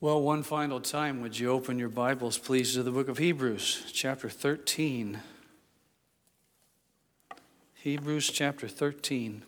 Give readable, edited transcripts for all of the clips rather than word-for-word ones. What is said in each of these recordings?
Well, one final time, would you open your Bibles, please, to the book of Hebrews, chapter 13. Hebrews chapter 13.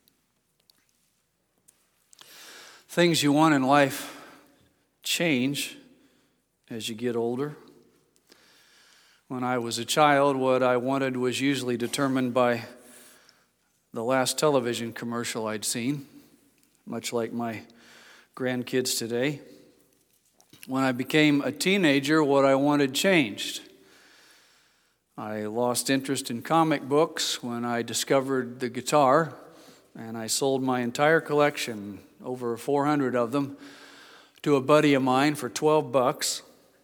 Things you want in life change as you get older. When I was a child, what I wanted was usually determined by the last television commercial I'd seen, much like my grandkids today. When I became a teenager, what I wanted changed. I lost interest in comic books when I discovered the guitar, and I sold my entire collection, over 400 of them, to a buddy of mine for $12.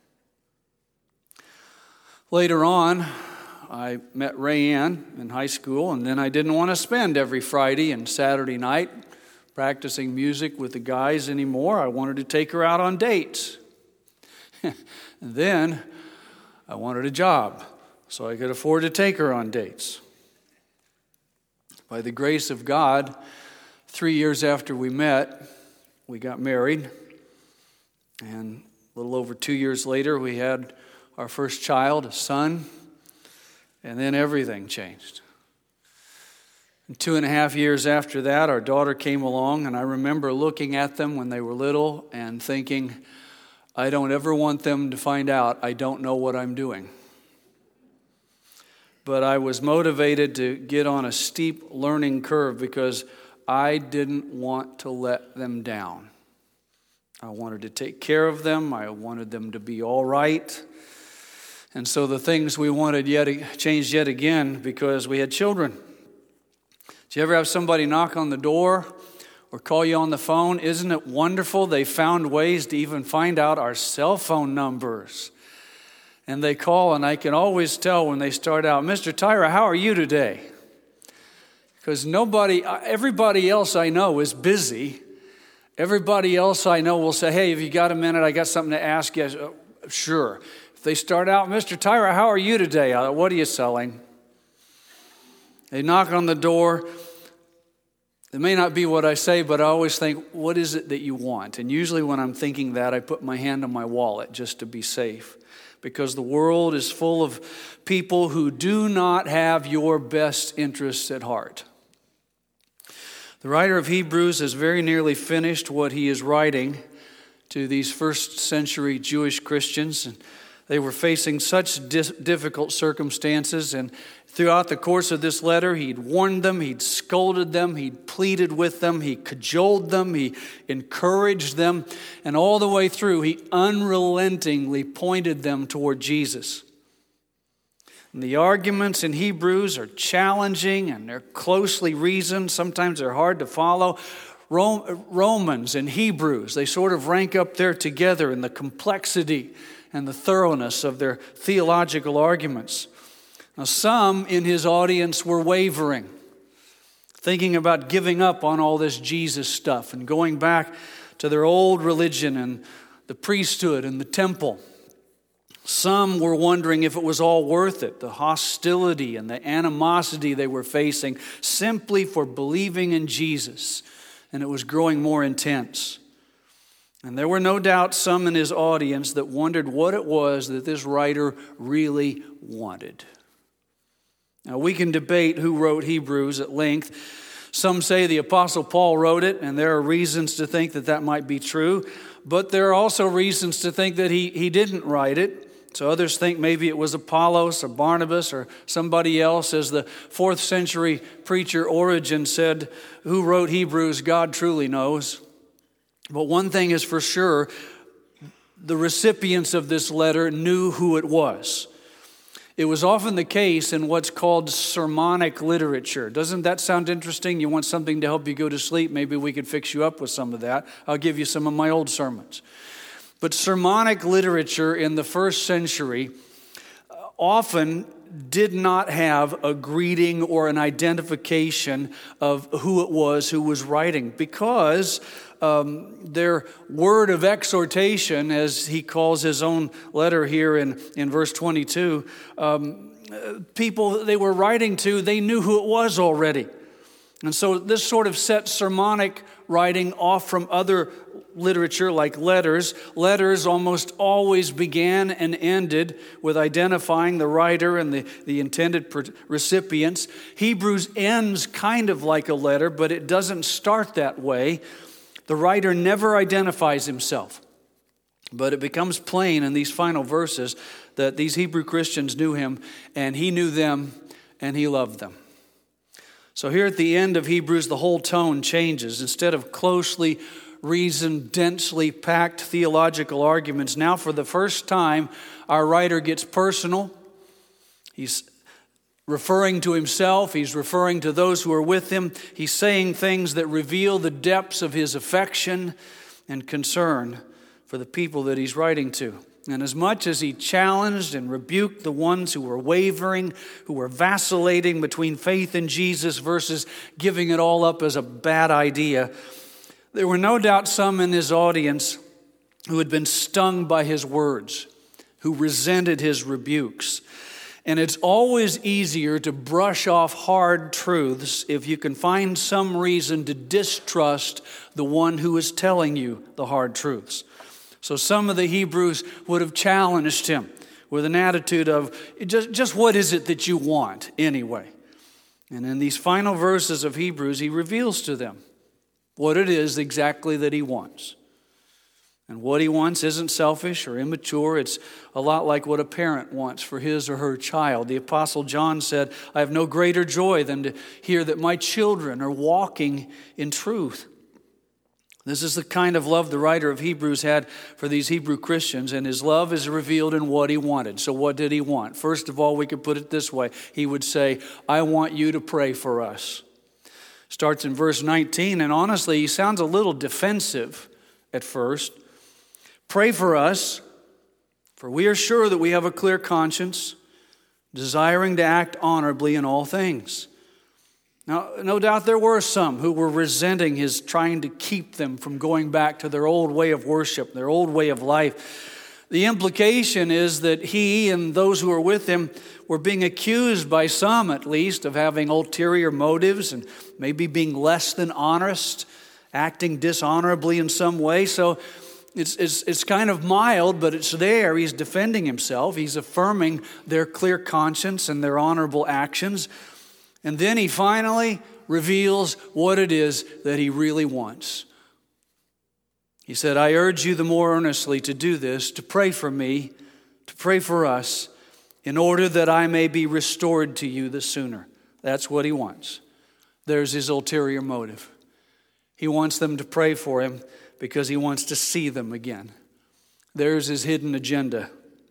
Later on, I met Rayanne in high school, and then I didn't want to spend every Friday and Saturday night practicing music with the guys anymore. I wanted to take her out on dates. And then I wanted a job so I could afford to take her on dates. By the grace of God, 3 years after we met, we got married. And a little over 2 years later, we had our first child, a son. And then everything changed. And 2.5 years after that, our daughter came along, and I remember looking at them when they were little and thinking, I don't ever want them to find out I don't know what I'm doing. But I was motivated to get on a steep learning curve because I didn't want to let them down. I wanted to take care of them. I wanted them to be all right. And so the things we wanted changed yet again because we had children. Did you ever have somebody knock on the door or call you on the phone? Isn't it wonderful? They found ways to even find out our cell phone numbers. And they call, and I can always tell when they start out, Mr. Tyra, how are you today? Because everybody else I know is busy. Everybody else I know will say, hey, have you got a minute? I got something to ask you. Sure. If they start out, Mr. Tyra, how are you today? What are you selling? They knock on the door. It may not be what I say, but I always think, what is it that you want? And usually when I'm thinking that, I put my hand on my wallet just to be safe. Because the world is full of people who do not have your best interests at heart. The writer of Hebrews has very nearly finished what he is writing to these first century Jewish Christians. And they were facing such difficult circumstances, and throughout the course of this letter, he'd warned them, he'd scolded them, he'd pleaded with them, he cajoled them, he encouraged them, and all the way through, he unrelentingly pointed them toward Jesus. And the arguments in Hebrews are challenging, and they're closely reasoned. Sometimes they're hard to follow. Romans and Hebrews, they sort of rank up there together in the complexity and the thoroughness of their theological arguments. Now, some in his audience were wavering, thinking about giving up on all this Jesus stuff and going back to their old religion and the priesthood and the temple. Some were wondering if it was all worth it, the hostility and the animosity they were facing simply for believing in Jesus, and it was growing more intense. And there were no doubt some in his audience that wondered what it was that this writer really wanted. Now, we can debate who wrote Hebrews at length. Some say the Apostle Paul wrote it, and there are reasons to think that that might be true. But there are also reasons to think that he didn't write it. So others think maybe it was Apollos or Barnabas or somebody else. As the 4th century preacher Origen said, who wrote Hebrews, God truly knows. But one thing is for sure, the recipients of this letter knew who it was. It was often the case in what's called sermonic literature. Doesn't that sound interesting? You want something to help you go to sleep? Maybe we could fix you up with some of that. I'll give you some of my old sermons. But sermonic literature in the first century often did not have a greeting or an identification of who it was who was writing, because their word of exhortation, as he calls his own letter here in verse 22, people they were writing to, they knew who it was already. And so this sort of set sermonic writing off from other literature like letters. Letters almost always began and ended with identifying the writer and the intended recipients. Hebrews ends kind of like a letter, but it doesn't start that way. The writer never identifies himself. But it becomes plain in these final verses that these Hebrew Christians knew him, and he knew them, and he loved them. So here at the end of Hebrews, the whole tone changes. Instead of closely reasoned, densely packed theological arguments, now for the first time, our writer gets personal. He's referring to himself. He's referring to those who are with him. He's saying things that reveal the depths of his affection and concern for the people that he's writing to. And as much as he challenged and rebuked the ones who were wavering, who were vacillating between faith in Jesus versus giving it all up as a bad idea, there were no doubt some in his audience who had been stung by his words, who resented his rebukes. And it's always easier to brush off hard truths if you can find some reason to distrust the one who is telling you the hard truths. So some of the Hebrews would have challenged him with an attitude of, just what is it that you want anyway? And in these final verses of Hebrews, he reveals to them what it is exactly that he wants. And what he wants isn't selfish or immature. It's a lot like what a parent wants for his or her child. The Apostle John said, I have no greater joy than to hear that my children are walking in truth. This is the kind of love the writer of Hebrews had for these Hebrew Christians, and his love is revealed in what he wanted. So what did he want? First of all, we could put it this way. He would say, I want you to pray for us. Starts in verse 19, and honestly, he sounds a little defensive at first. Pray for us, for we are sure that we have a clear conscience, desiring to act honorably in all things. Now, no doubt there were some who were resenting his trying to keep them from going back to their old way of worship, their old way of life. The implication is that he and those who were with him were being accused by some, at least, of having ulterior motives and maybe being less than honest, acting dishonorably in some way. So it's kind of mild, but it's there. He's defending himself. He's affirming their clear conscience and their honorable actions. And then he finally reveals what it is that he really wants. He said, I urge you the more earnestly to do this, to pray for me, to pray for us, in order that I may be restored to you the sooner. That's what he wants. There's his ulterior motive. He wants them to pray for him because he wants to see them again. There's his hidden agenda.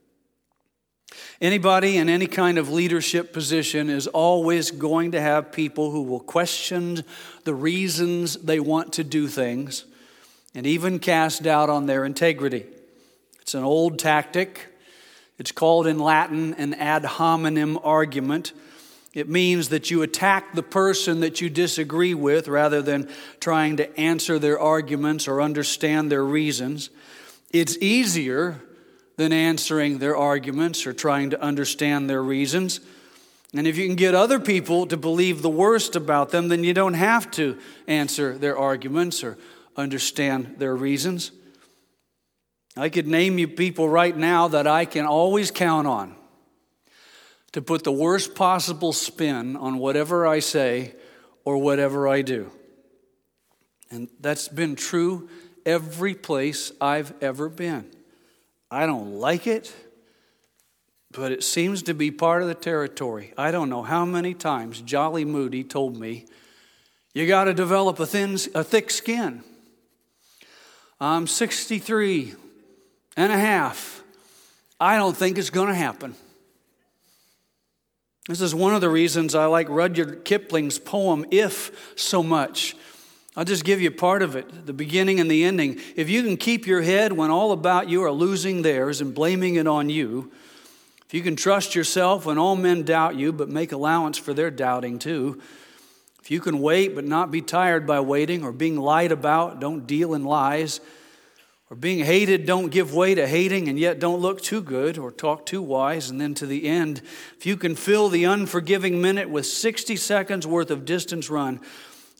Anybody in any kind of leadership position is always going to have people who will question the reasons they want to do things and even cast doubt on their integrity. It's an old tactic. It's called in Latin an ad hominem argument. It means that you attack the person that you disagree with rather than trying to answer their arguments or understand their reasons. It's easier than answering their arguments or trying to understand their reasons. And if you can get other people to believe the worst about them, then you don't have to answer their arguments or understand their reasons. I could name you people right now that I can always count on to put the worst possible spin on whatever I say or whatever I do. And that's been true every place I've ever been. I don't like it, but it seems to be part of the territory. I don't know how many times Jolly Moody told me, you got to develop a thick skin. I'm 63 and a half. I don't think it's going to happen. This is one of the reasons I like Rudyard Kipling's poem, If, so much. I'll just give you part of it, the beginning and the ending. If you can keep your head when all about you are losing theirs and blaming it on you, if you can trust yourself when all men doubt you, but make allowance for their doubting too, if you can wait but not be tired by waiting, or being lied about, don't deal in lies, or being hated, don't give way to hating, and yet don't look too good or talk too wise. And then to the end, if you can fill the unforgiving minute with 60 seconds worth of distance run,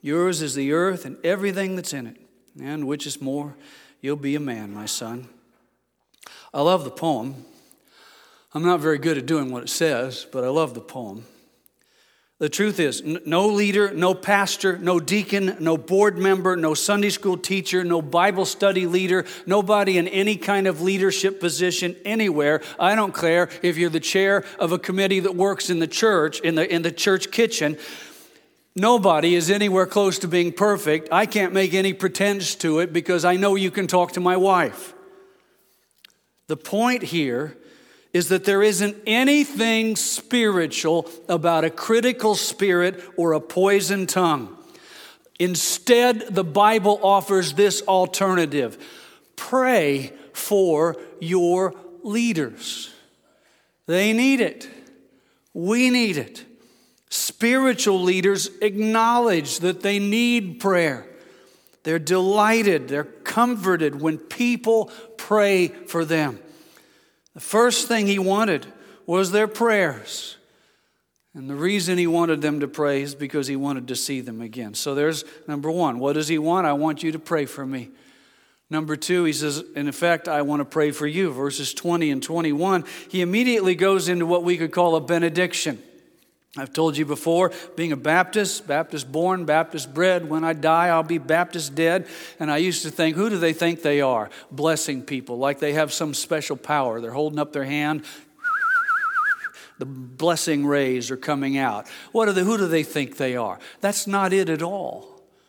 Yours is the earth and everything that's in it. And which is more, you'll be a man, my son. I love the poem. I'm not very good at doing what it says, but I love the poem. The truth is, no leader, no pastor, no deacon, no board member, no Sunday school teacher, no Bible study leader, nobody in any kind of leadership position anywhere. I don't care if you're the chair of a committee that works in the church, in the church kitchen. Nobody is anywhere close to being perfect. I can't make any pretense to it because I know you can talk to my wife. The point here is that there isn't anything spiritual about a critical spirit or a poisoned tongue. Instead, the Bible offers this alternative. Pray for your leaders. They need it. We need it. Spiritual leaders acknowledge that they need prayer. They're delighted, they're comforted when people pray for them. The first thing he wanted was their prayers. And the reason he wanted them to pray is because he wanted to see them again. So there's number one. What does he want? I want you to pray for me. Number two, he says, in effect, I want to pray for you. Verses 20 and 21, he immediately goes into what we could call a benediction. I've told you before, being a Baptist born, Baptist bred, when I die, I'll be Baptist dead. And I used to think, who do they think they are? Blessing people, like they have some special power. They're holding up their hand. The blessing rays are coming out. Who do they think they are? That's not it at all.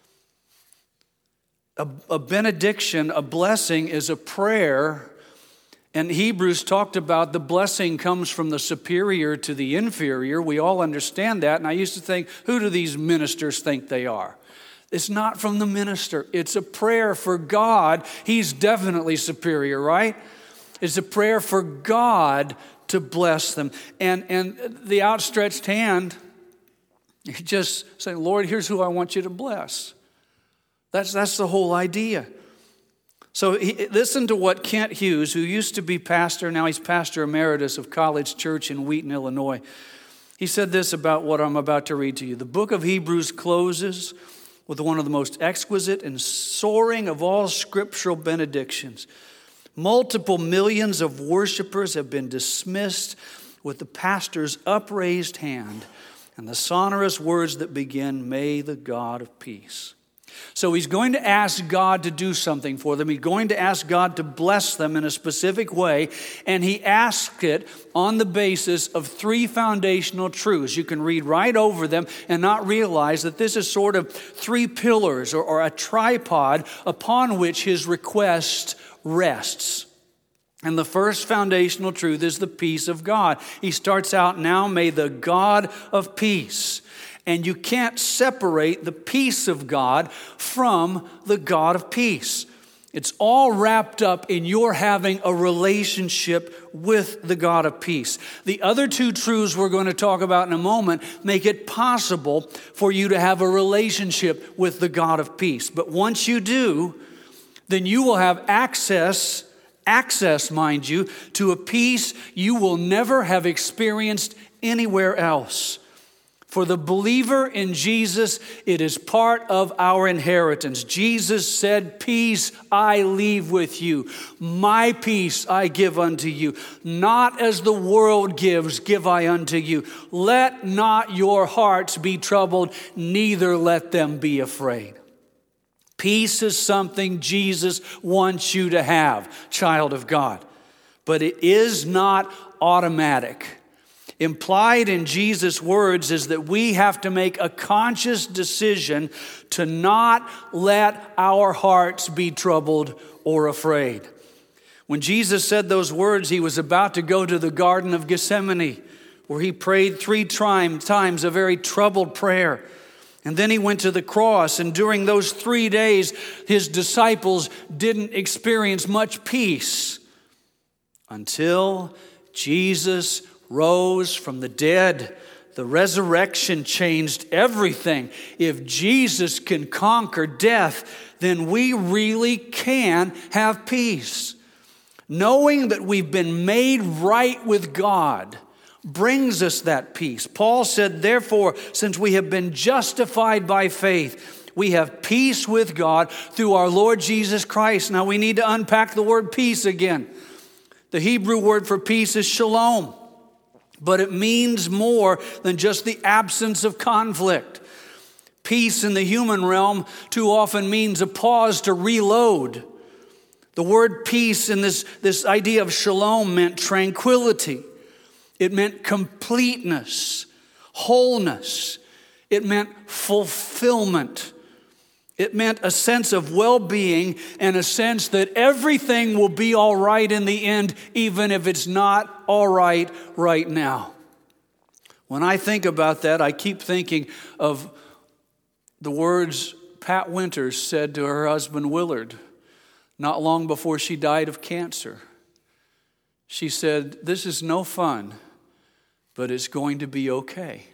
A benediction, a blessing, is a prayer. And Hebrews talked about the blessing comes from the superior to the inferior. We all understand that. And I used to think, who do these ministers think they are? It's not from the minister. It's a prayer for God. He's definitely superior, right? It's a prayer for God to bless them. And the outstretched hand, you just say, Lord, here's who I want you to bless. That's the whole idea. So listen to what Kent Hughes, who used to be pastor, now he's pastor emeritus of College Church in Wheaton, Illinois. He said this about what I'm about to read to you. The book of Hebrews closes with one of the most exquisite and soaring of all scriptural benedictions. Multiple millions of worshipers have been dismissed with the pastor's upraised hand and the sonorous words that begin, "May the God of peace." So he's going to ask God to do something for them. He's going to ask God to bless them in a specific way. And he asked it on the basis of three foundational truths. You can read right over them and not realize that this is sort of three pillars or a tripod upon which his request rests. And the first foundational truth is the peace of God. He starts out, now may the God of peace. And you can't separate the peace of God from the God of peace. It's all wrapped up in your having a relationship with the God of peace. The other two truths we're going to talk about in a moment make it possible for you to have a relationship with the God of peace. But once you do, then you will have access, mind you, to a peace you will never have experienced anywhere else. For the believer in Jesus, it is part of our inheritance. Jesus said, "Peace I leave with you. My peace I give unto you. Not as the world gives, give I unto you. Let not your hearts be troubled, neither let them be afraid." Peace is something Jesus wants you to have, child of God. But it is not automatic. Implied in Jesus' words is that we have to make a conscious decision to not let our hearts be troubled or afraid. When Jesus said those words, he was about to go to the Garden of Gethsemane, where he prayed 3 times a very troubled prayer. And then he went to the cross, and during those 3 days, his disciples didn't experience much peace until Jesus rose from the dead. The resurrection changed everything. If Jesus can conquer death, then we really can have peace. Knowing that we've been made right with God brings us that peace. Paul said, therefore, since we have been justified by faith, We have peace with God through our Lord Jesus Christ. Now we need to unpack the word peace again. The Hebrew word for peace is shalom, but it means more than just the absence of conflict. Peace in the human realm too often means a pause to reload. The word peace in this idea of shalom meant tranquility. It meant completeness, wholeness. It meant fulfillment. It meant a sense of well-being and a sense that everything will be all right in the end, even if it's not all right right now. When I think about that, I keep thinking of the words Pat Winters said to her husband Willard not long before she died of cancer. She said, "This is no fun, but it's going to be okay.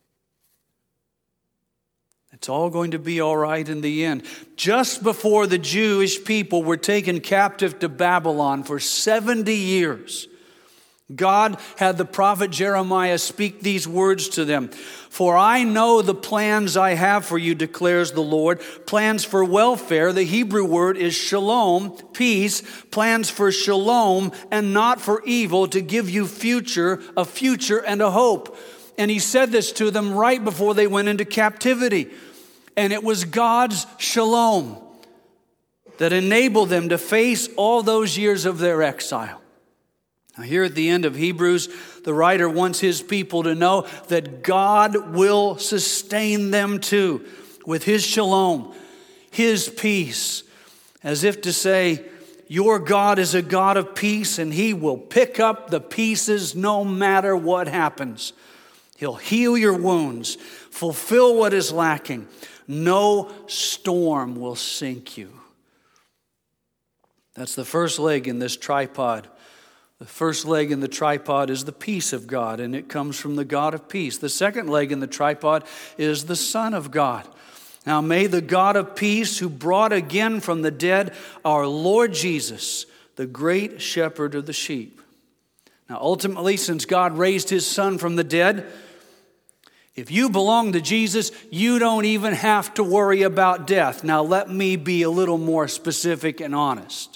It's all going to be all right in the end." Just before the Jewish people were taken captive to Babylon for 70 years, God had the prophet Jeremiah speak these words to them. "For I know the plans I have for you, declares the Lord, plans for welfare." The Hebrew word is shalom, peace, plans for shalom and not for evil, to give you a future and a hope. And he said this to them right before they went into captivity. And it was God's shalom that enabled them to face all those years of their exile. Now, here at the end of Hebrews, the writer wants his people to know that God will sustain them too with his shalom, his peace, as if to say, your God is a God of peace, and he will pick up the pieces no matter what happens. He'll heal your wounds, fulfill what is lacking. No storm will sink you. That's the first leg in this tripod. The first leg in the tripod is the peace of God, and it comes from the God of peace. The second leg in the tripod is the Son of God. Now may the God of peace, who brought again from the dead our Lord Jesus, the great shepherd of the sheep. Now ultimately, since God raised his Son from the dead, if you belong to Jesus, you don't even have to worry about death. Now let me be a little more specific and honest.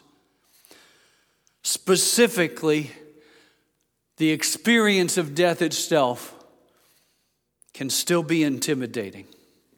Specifically, the experience of death itself can still be intimidating.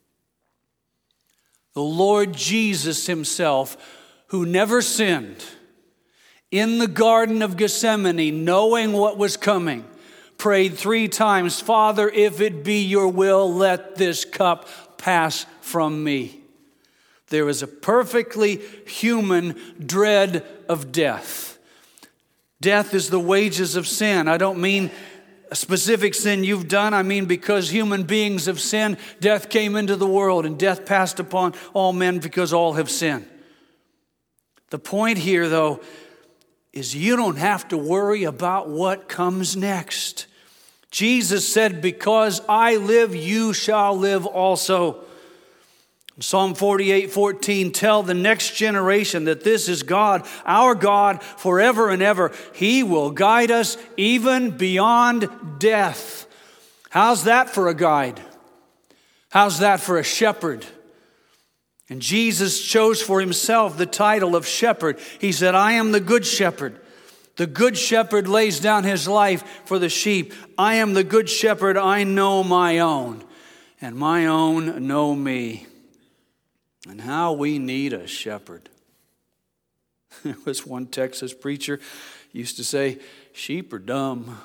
The Lord Jesus himself, who never sinned, in the Garden of Gethsemane, knowing what was coming, prayed 3 times, "Father, if it be your will, let this cup pass from me." There is a perfectly human dread of death. Death is the wages of sin. I don't mean a specific sin you've done. I mean because human beings have sinned, death came into the world, and death passed upon all men because all have sinned. The point here, though, is you don't have to worry about what comes next. Jesus said, "Because I live, you shall live also." Psalm 48:14, tell the next generation that this is God, our God, forever and ever. He will guide us even beyond death. How's that for a guide? How's that for a shepherd? And Jesus chose for himself the title of shepherd. He said, "I am the good shepherd. The good shepherd lays down his life for the sheep. I am the good shepherd. I know my own, and my own know me." And how we need a shepherd. There was one Texas preacher used to say, "Sheep are dumb."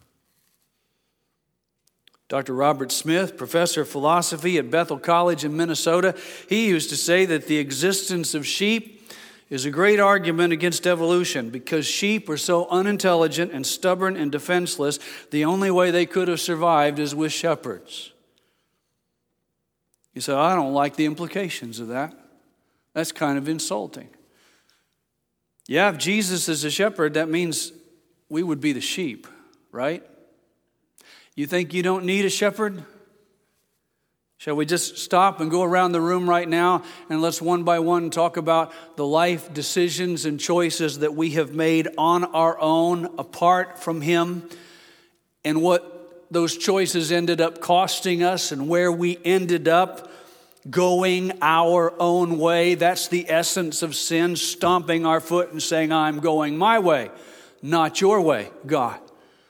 Dr. Robert Smith, professor of philosophy at Bethel College in Minnesota, he used to say that the existence of sheep is a great argument against evolution, because sheep are so unintelligent and stubborn and defenseless, the only way they could have survived is with shepherds. You say, "I don't like the implications of that. That's kind of insulting." Yeah, if Jesus is a shepherd, that means we would be the sheep, right? You think you don't need a shepherd? Shall we just stop and go around the room right now and let's one by one talk about the life decisions and choices that we have made on our own apart from him, and what those choices ended up costing us and where we ended up going our own way. That's the essence of sin, stomping our foot and saying, I'm going my way, not your way, God.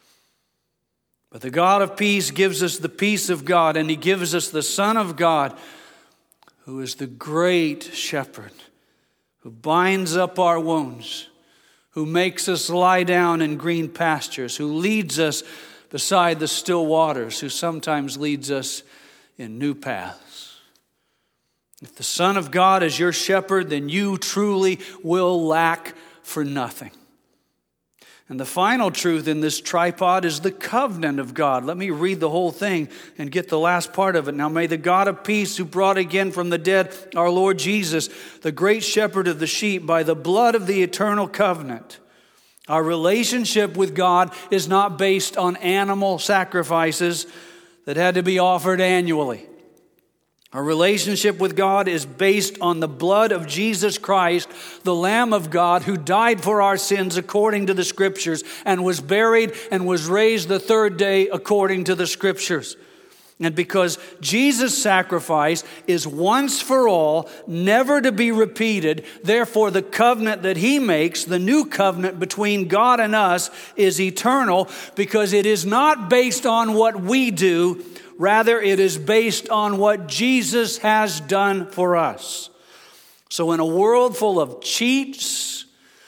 But the God of peace gives us the peace of God, and He gives us the Son of God, who is the great shepherd, who binds up our wounds, who makes us lie down in green pastures, who leads us beside the still waters, who sometimes leads us in new paths. If the Son of God is your shepherd, then you truly will lack for nothing. And the final truth in this tripod is the covenant of God. Let me read the whole thing and get the last part of it. Now may the God of peace, who brought again from the dead our Lord Jesus, the great shepherd of the sheep, by the blood of the eternal covenant. Our relationship with God is not based on animal sacrifices that had to be offered annually. Our relationship with God is based on the blood of Jesus Christ, the Lamb of God, who died for our sins according to the Scriptures and was buried and was raised the third day according to the Scriptures. And because Jesus' sacrifice is once for all, never to be repeated, therefore the covenant that He makes, the new covenant between God and us, is eternal, because it is not based on what we do. Rather, it is based on what Jesus has done for us. So in a world full of cheats,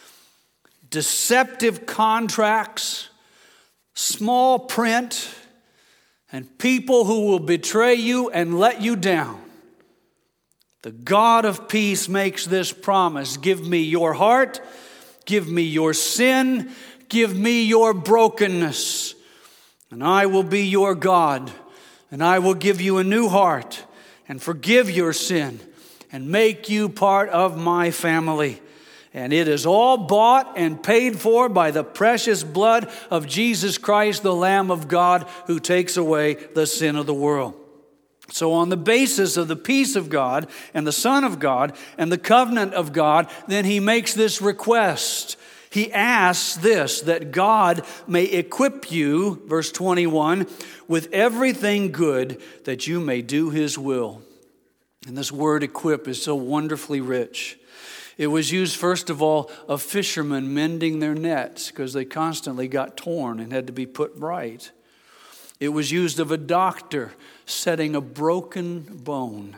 deceptive contracts, small print, and people who will betray you and let you down, the God of peace makes this promise: give me your heart, give me your sin, give me your brokenness, and I will be your God. And I will give you a new heart and forgive your sin and make you part of my family. And it is all bought and paid for by the precious blood of Jesus Christ, the Lamb of God, who takes away the sin of the world. So on the basis of the peace of God and the Son of God and the covenant of God, then He makes this request. He asks this, that God may equip you, verse 21, with everything good that you may do His will. And this word equip is so wonderfully rich. It was used, first of all, of fishermen mending their nets because they constantly got torn and had to be put right. It was used of a doctor setting a broken bone.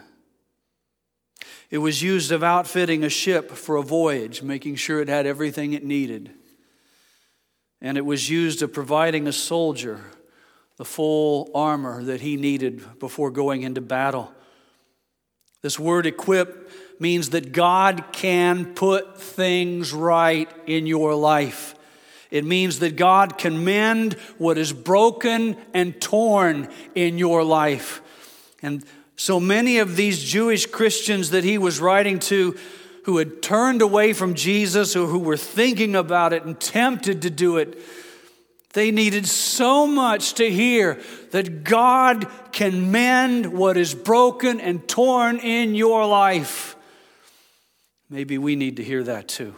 It was used of outfitting a ship for a voyage, making sure it had everything it needed. And it was used of providing a soldier the full armor that he needed before going into battle. This word equip means that God can put things right in your life. It means that God can mend what is broken and torn in your life. And so many of these Jewish Christians that he was writing to, who had turned away from Jesus or who were thinking about it and tempted to do it, they needed so much to hear that God can mend what is broken and torn in your life. Maybe we need to hear that too.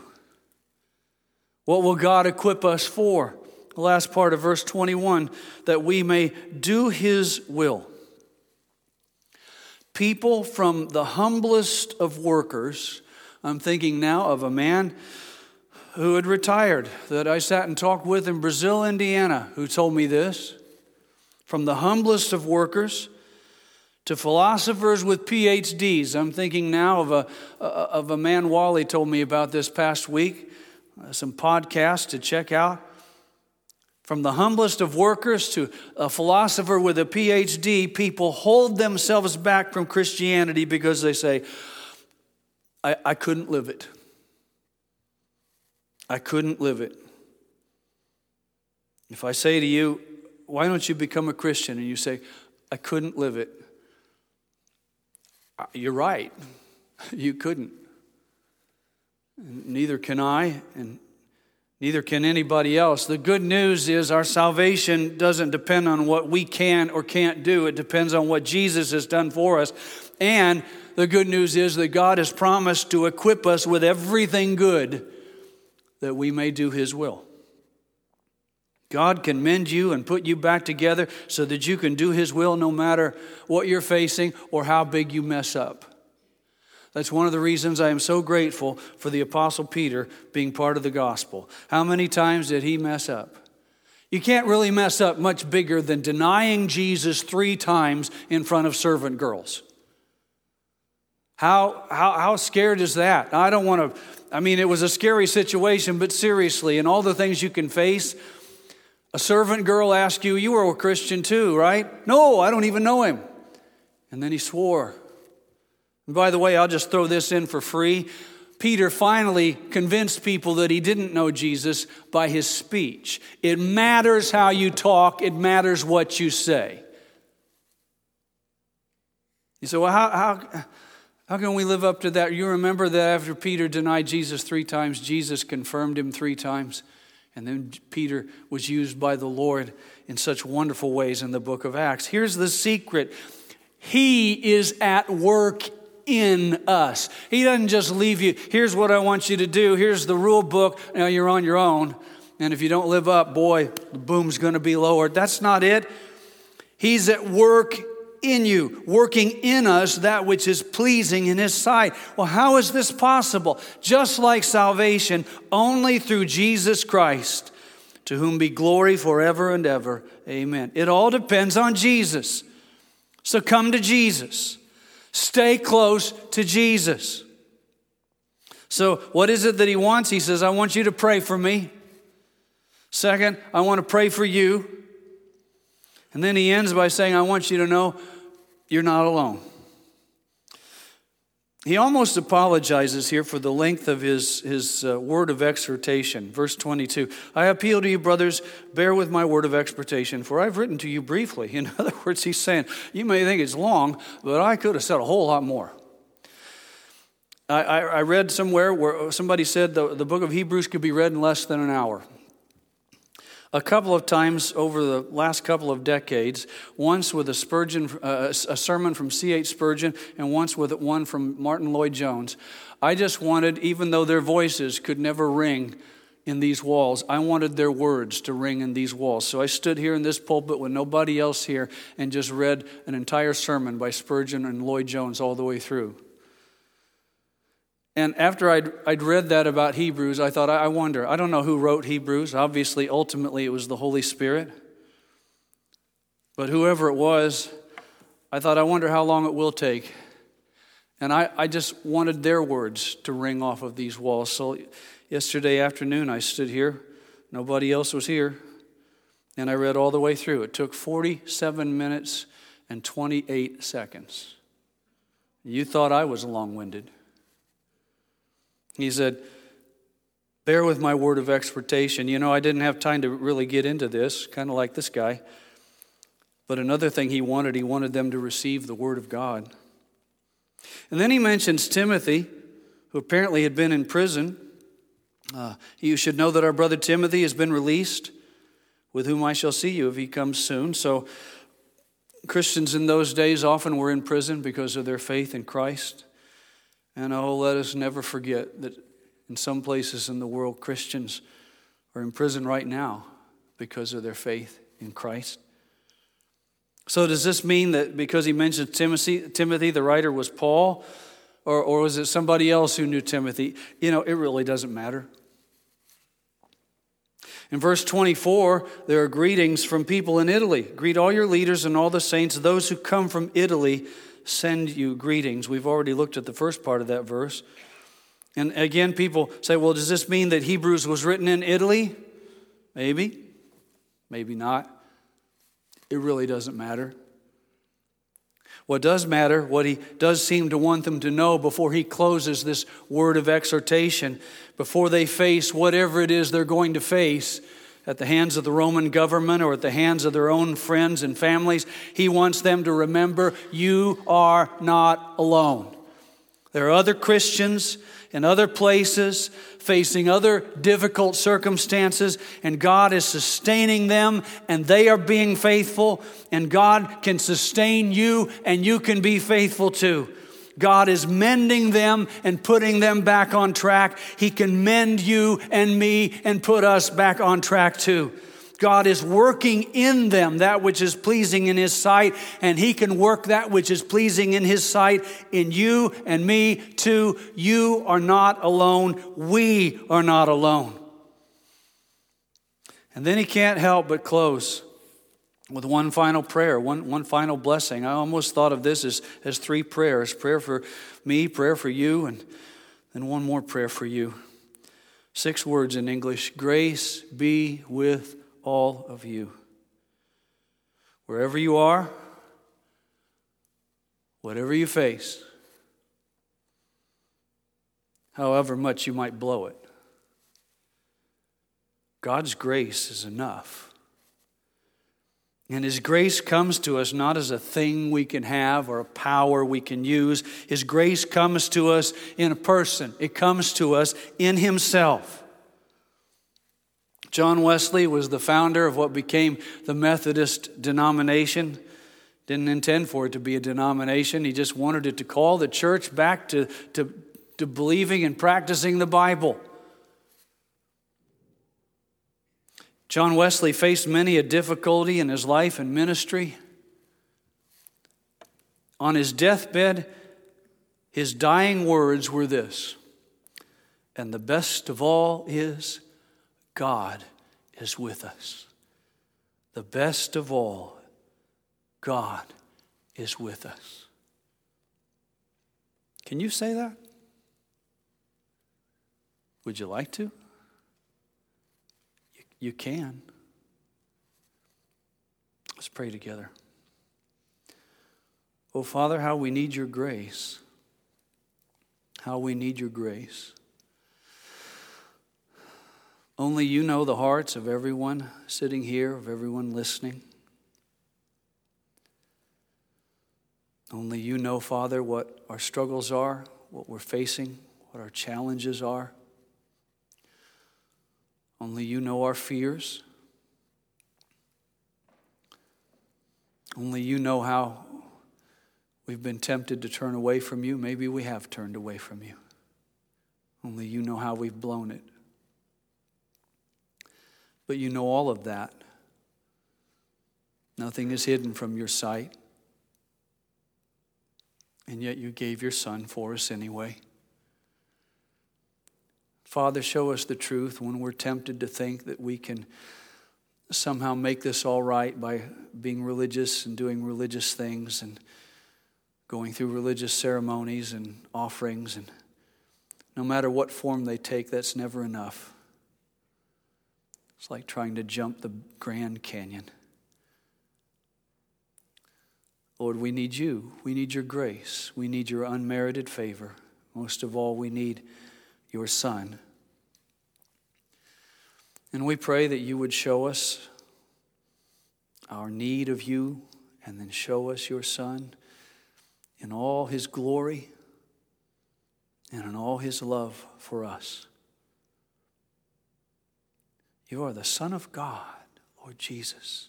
What will God equip us for? The last part of verse 21, that we may do His will. People from the humblest of workers. I'm thinking now of a man who had retired that I sat and talked with in Brazil, Indiana, who told me this. From the humblest of workers to philosophers with PhDs. I'm thinking now of a man Wally told me about this past week. Some podcasts to check out. From the humblest of workers to a philosopher with a PhD, people hold themselves back from Christianity because they say, I couldn't live it. I couldn't live it. If I say to you, why don't you become a Christian? And you say, I couldn't live it. You're right. You couldn't. And neither can I, and neither can anybody else. The good news is our salvation doesn't depend on what we can or can't do. It depends on what Jesus has done for us. And the good news is that God has promised to equip us with everything good that we may do His will. God can mend you and put you back together so that you can do His will no matter what you're facing or how big you mess up. That's one of the reasons I am so grateful for the Apostle Peter being part of the gospel. How many times did he mess up? You can't really mess up much bigger than denying Jesus 3 times in front of servant girls. How scared is that? I don't want to, it was a scary situation, but seriously, and all the things you can face, a servant girl asked you, you were a Christian too, right? No, I don't even know him. And then he swore. And by the way, I'll just throw this in for free. Peter finally convinced people that he didn't know Jesus by his speech. It matters how you talk. It matters what you say. You say, well, how can we live up to that? You remember that after Peter denied Jesus 3 times, Jesus confirmed him 3 times. And then Peter was used by the Lord in such wonderful ways in the book of Acts. Here's the secret. He is at work in us. He doesn't just leave you, here's what I want you to do, here's the rule book, now you're on your own. And if you don't live up, boy, the boom's going to be lowered. That's not it. He's at work in you, working in us that which is pleasing in His sight. Well, how is this possible? Just like salvation, only through Jesus Christ, to whom be glory forever and ever. Amen. It all depends on Jesus. So come to Jesus. Stay close to Jesus. So what is it that He wants? He says, I want you to pray for me. Second, I want to pray for you. And then He ends by saying, I want you to know you're not alone. He almost apologizes here for the length of his word of exhortation. Verse 22, I appeal to you, brothers, bear with my word of exhortation, for I've written to you briefly. In other words, he's saying, you may think it's long, but I could have said a whole lot more. I read somewhere where somebody said the book of Hebrews could be read in less than an hour. A couple of times over the last couple of decades, once with a sermon from C.H. Spurgeon and once with one from Martin Lloyd-Jones. I just wanted, even though their voices could never ring in these walls, I wanted their words to ring in these walls. So I stood here in this pulpit with nobody else here and just read an entire sermon by Spurgeon and Lloyd-Jones all the way through. And after I'd read that about Hebrews, I thought, I wonder, I don't know who wrote Hebrews. Obviously, ultimately, it was the Holy Spirit. But whoever it was, I thought, I wonder how long it will take. And I just wanted their words to ring off of these walls. So yesterday afternoon, I stood here. Nobody else was here. And I read all the way through. It took 47 minutes and 28 seconds. You thought I was long-winded. He said, bear with my word of exhortation. You know, I didn't have time to really get into this, kind of like this guy. But another thing he wanted them to receive the word of God. And then he mentions Timothy, who apparently had been in prison. You should know that our brother Timothy has been released, with whom I shall see you if he comes soon. So Christians in those days often were in prison because of their faith in Christ. And let us never forget that in some places in the world, Christians are in prison right now because of their faith in Christ. So does this mean that because he mentioned Timothy, the writer was Paul? Or was it somebody else who knew Timothy? You know, it really doesn't matter. In verse 24, there are greetings from people in Italy. Greet all your leaders and all the saints. Those who come from Italy send you greetings. We've already looked at the first part of that verse. And again, people say, well, does this mean that Hebrews was written in Italy? Maybe. Maybe not. It really doesn't matter. What does matter, what he does seem to want them to know before he closes this word of exhortation, before they face whatever it is they're going to face at the hands of the Roman government or at the hands of their own friends and families, he wants them to remember, you are not alone. There are other Christians in other places facing other difficult circumstances, and God is sustaining them, and they are being faithful, and God can sustain you, and you can be faithful too. God is mending them and putting them back on track. He can mend you and me and put us back on track too. God is working in them that which is pleasing in His sight, and He can work that which is pleasing in His sight in you and me too. You are not alone. We are not alone. And then He can't help but close with one final prayer, one final blessing. I almost thought of this as three prayers. Prayer for me, prayer for you, and then one more prayer for you. 6 words in English. Grace be with all of you. Wherever you are, whatever you face, however much you might blow it, God's grace is enough. And His grace comes to us not as a thing we can have or a power we can use. His grace comes to us in a person. It comes to us in Himself. John Wesley was the founder of what became the Methodist denomination. Didn't intend for it to be a denomination. He just wanted it to call the church back to believing and practicing the Bible. John Wesley faced many a difficulty in his life and ministry. On his deathbed, his dying words were this: "And the best of all is, God is with us." The best of all, God is with us. Can you say that? Would you like to? You can. Let's pray together. Oh, Father, how we need your grace. How we need your grace. Only you know the hearts of everyone sitting here, of everyone listening. Only you know, Father, what our struggles are, what we're facing, what our challenges are. Only you know our fears. Only you know how we've been tempted to turn away from you. Maybe we have turned away from you. Only you know how we've blown it. But you know all of that. Nothing is hidden from your sight. And yet you gave your Son for us anyway. Father, show us the truth when we're tempted to think that we can somehow make this all right by being religious and doing religious things and going through religious ceremonies and offerings. And no matter what form they take, that's never enough. It's like trying to jump the Grand Canyon. Lord, we need you. We need your grace. We need your unmerited favor. Most of all, we need your Son. And we pray that you would show us our need of you, and then show us your Son in all his glory and in all his love for us. You are the Son of God, Lord Jesus.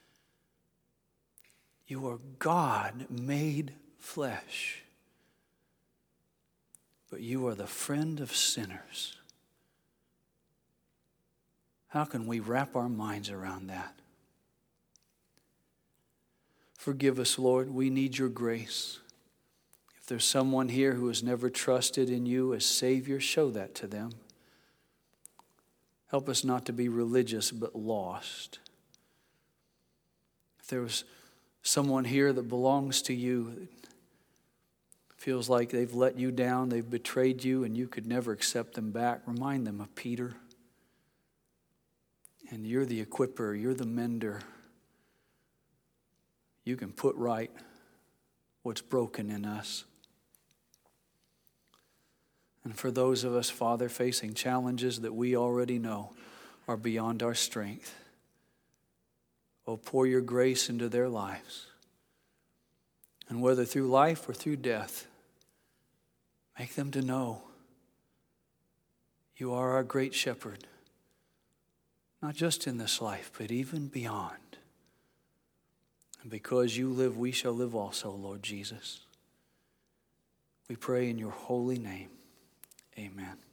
You are God made flesh. But you are the friend of sinners. How can we wrap our minds around that? Forgive us, Lord. We need your grace. If there's someone here who has never trusted in you as Savior, show that to them. Help us not to be religious but lost. If there was someone here that belongs to you, that feels like they've let you down, they've betrayed you, and you could never accept them back, remind them of Peter. And you're the equipper, you're the mender. You can put right what's broken in us. And for those of us, Father, facing challenges that we already know are beyond our strength, oh, pour your grace into their lives. And whether through life or through death, make them to know you are our great shepherd, not just in this life, but even beyond. And because you live, we shall live also, Lord Jesus. We pray in your holy name. Amen.